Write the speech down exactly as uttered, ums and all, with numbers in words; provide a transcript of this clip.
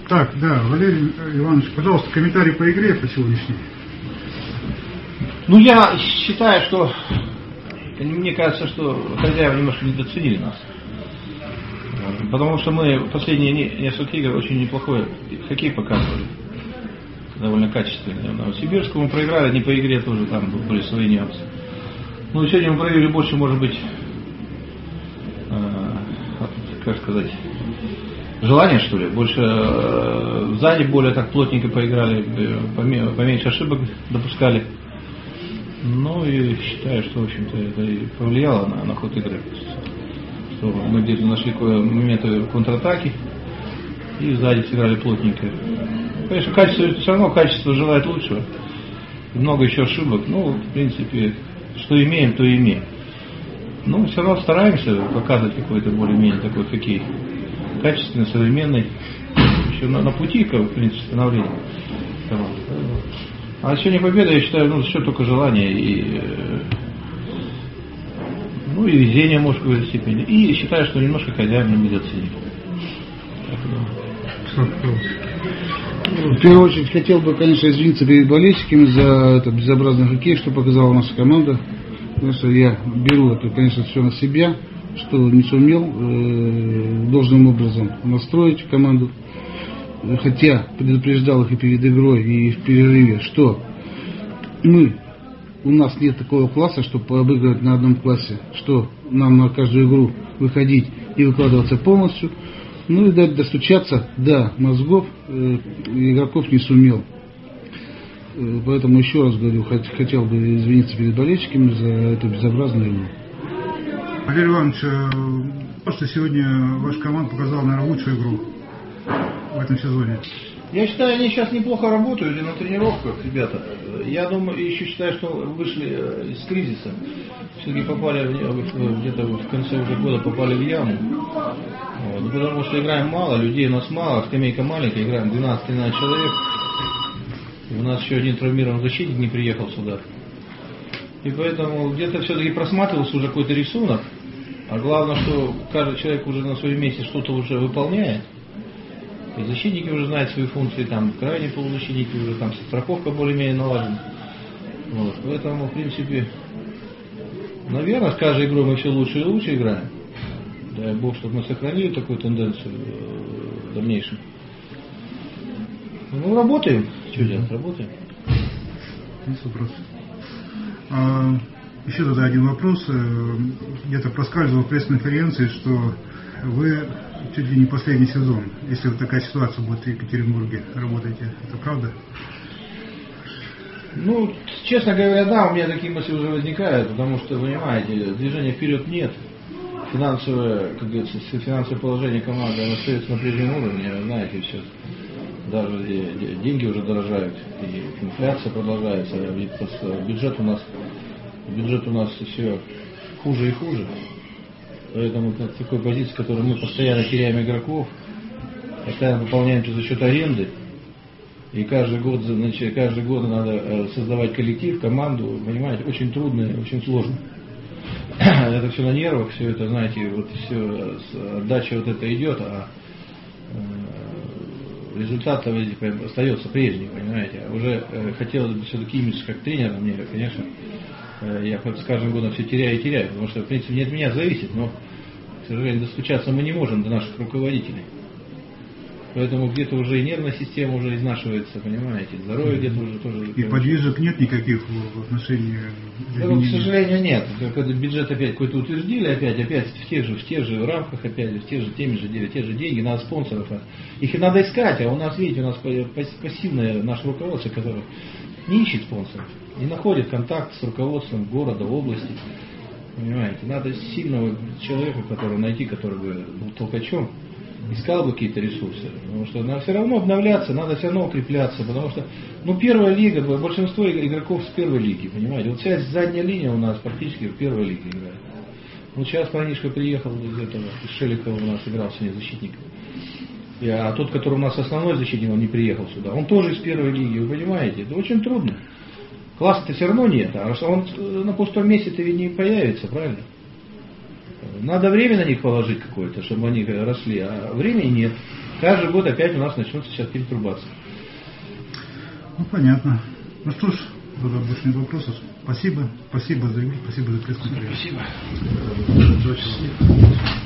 Так, да, Валерий Иванович, пожалуйста, комментарий по игре по сегодняшней. Ну, я считаю, что, мне кажется, что хозяева немножко недооценили нас. Потому что мы в последние несколько игр очень неплохой хоккей показывали. Довольно качественный. В Новосибирску мы проиграли, не по игре тоже, там были свои нюансы. Ну, сегодня мы проявили больше, может быть, э, как сказать, желание, что ли. Больше э, сзади более так плотненько поиграли, поме- поменьше ошибок допускали. Ну и считаю, что, в общем-то, это и повлияло на, на ход игры. Что мы где-то нашли моменты контратаки и сзади сыграли плотненько. Конечно, качество, все равно качество желает лучшего. Много еще ошибок. Ну, в принципе, что имеем, то и имеем. Но все равно стараемся показывать какой-то более-менее такой хоккей. Качественный, современный. Еще на, на пути, в принципе, становления. А сегодня победа, я считаю, ну, все только желание и, ну, и везение, может, в какой-то степени. И считаю, что немножко хозяин не недооценили. В первую очередь хотел бы, конечно, извиниться перед болельщиками за это безобразный хоккей, что показала наша команда. Потому что я беру это, конечно, все на себя, что не сумел э, должным образом настроить команду. Хотя предупреждал их и перед игрой, и в перерыве, что мы, у нас нет такого класса, чтобы обыгрывать на одном классе, что нам на каждую игру выходить и выкладываться полностью. Ну и дать достучаться до мозгов э, игроков не сумел. Э, поэтому еще раз говорю, хот- хотел бы извиниться перед болельщиками за эту безобразную игру. Валерий Иванович, э, что сегодня ваша команда показала, наверное, лучшую игру в этом сезоне. Я считаю, они сейчас неплохо работают и на тренировках, ребята. Я думаю, еще считаю, что вышли из кризиса. Все-таки попали в, где-то в конце уже года попали в яму. Вот, потому что играем мало, людей у нас мало, скамейка маленькая, играем двенадцать-тринадцать человек. И у нас еще один травмированный защитник не приехал сюда. И поэтому где-то все-таки просматривался уже какой-то рисунок. А главное, что каждый человек уже на своем месте что-то уже выполняет. И защитники уже знают свои функции, там крайние полузащитники уже, там страховка более-менее налажена. Вот. Поэтому, в принципе, наверное, с каждой игрой мы все лучше и лучше играем. Дай Бог, чтобы мы сохранили такую тенденцию в дальнейшем. Ну, работаем. Что делать? Работаем. Есть вопрос. А, еще тогда один вопрос. Где-то проскальзывал в пресс-конференции, что вы чуть ли не последний сезон, если вот такая ситуация будет в Екатеринбурге, работаете. Это правда? Ну, честно говоря, да, у меня такие мысли уже возникают, потому что, понимаете, движения вперед нет. Финансовое, как говорится, финансовое положение команды остается на прежнем уровне, знаете, все. Даже деньги уже дорожают, и инфляция продолжается, бюджет у нас, бюджет у нас все хуже и хуже. Поэтому в такой позиции, в которой мы постоянно теряем игроков, постоянно выполняемся за счет аренды, и каждый год, значит, каждый год надо создавать коллектив, команду, понимаете, очень трудно и очень сложно. Это все на нервах, все это, знаете, вот все, отдача вот это идет, а результат остается прежний, понимаете. Уже хотелось бы все-таки имидж как тренера, мне, конечно, я с каждым годом все теряю и теряю, потому что, в принципе, не от меня зависит, но, к сожалению, достучаться мы не можем до наших руководителей. Поэтому где-то уже и нервная система уже изнашивается, понимаете, здоровье где-то уже тоже... И подвижек нет никаких в отношении... Да, ну, к сожалению, нет. Когда бюджет опять какой-то утвердили, опять, опять в тех же, в тех же рамках, опять, в тех же, теми же, те же деньги, надо спонсоров. Их и надо искать, а у нас, видите, у нас пассивное наше руководство, которое не ищет спонсоров, не находит контакт с руководством города, области. Понимаете, надо сильного человека, которого найти, который бы был толкачом, искал бы какие-то ресурсы, потому что надо все равно обновляться, надо все равно укрепляться, потому что, ну, первая лига, большинство игроков с первой лиги, понимаете, вот вся задняя линия у нас практически в первой лиге играет. Вот сейчас парнишка приехал из этого, из Шеликова у нас играл сегодня защитником, а тот, который у нас основной защитник, он не приехал сюда, он тоже из первой лиги, вы понимаете, это очень трудно. Класса-то все равно нет, а он на пустом месте-то ведь не появится, правильно? Надо время на них положить какое-то, чтобы они росли, а времени нет. Каждый год опять у нас начнутся сейчас перетрубации. Ну, понятно. Ну что ж, тогда больше нет вопросов. Спасибо. Спасибо за игру, спасибо за пресс-конференцию. Спасибо.